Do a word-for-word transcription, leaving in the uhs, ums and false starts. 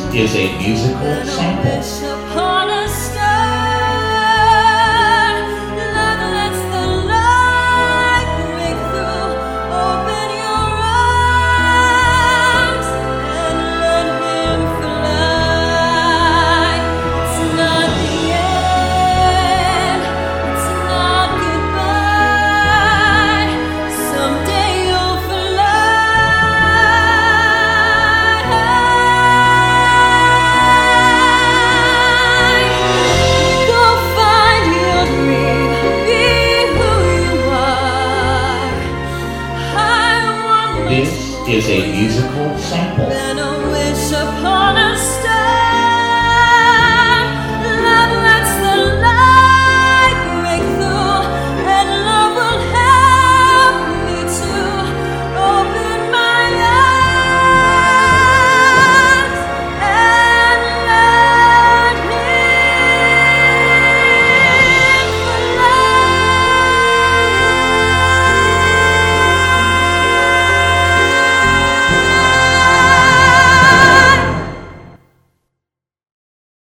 is a musical sample. Upon a star, love lets the light break through. Open your arms and let him fly. It's not the end, it's not goodbye. Someday you'll This is a musical sample.